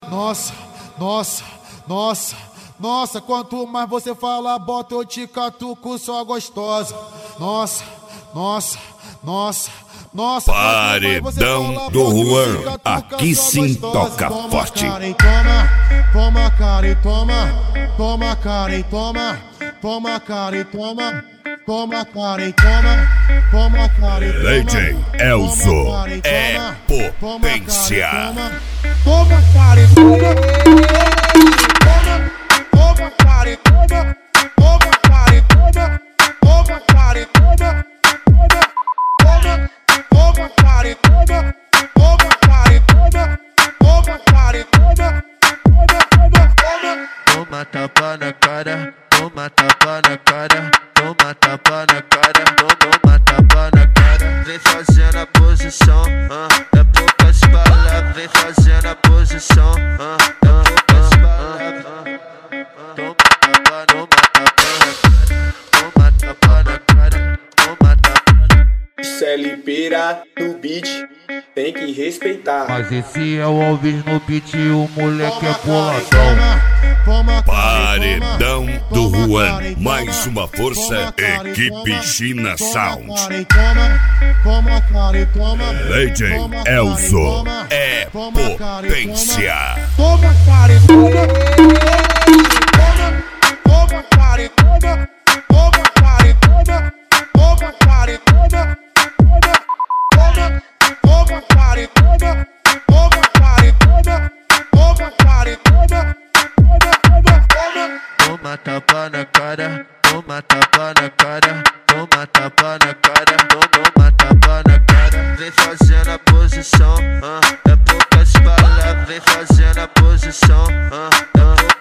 Nossa, nossa, nossa, nossa, quanto mais você fala, bota eu te catuco, só gostosa. Nossa, nossa, nossa, nossa. Paredão do Juan, aqui sim toca forte. Toma cara e toma, toma cara e toma, toma cara e toma, toma cara e toma, toma cara e toma. DJ Elzo é potência. Toma cara e toma, toma cara e toma, toma cara e toma, toma cara e toma, toma cara e toma, toma cara e toma, toma cara e toma. Toma tapa na cara, toma tapa na cara, toma tapa na cara, toma tapa na cara. Vem fazendo a posição, é poucas palavras. Vem fazendo a posição, é poucas palavras. Toma tapa, toma tapa na cara, toma tapa. CLPira no beat, tem que respeitar. Mas esse é o Alves no beat, o moleque é boladão. Paredão do Juan, mais uma força, equipe China Sound. DJ Elzo é potência. Toma cara e toma, toma cara e toma, toma cara e toma, toma cara e toma, toma cara e toma, toma cara e toma, toma cara e toma. Toma tapa na cara, toma tapa na cara, toma tapa na cara, toma tapa na cara. Vem fazendo a posição, é poucas palavras. Vem fazendo a posição, é poucas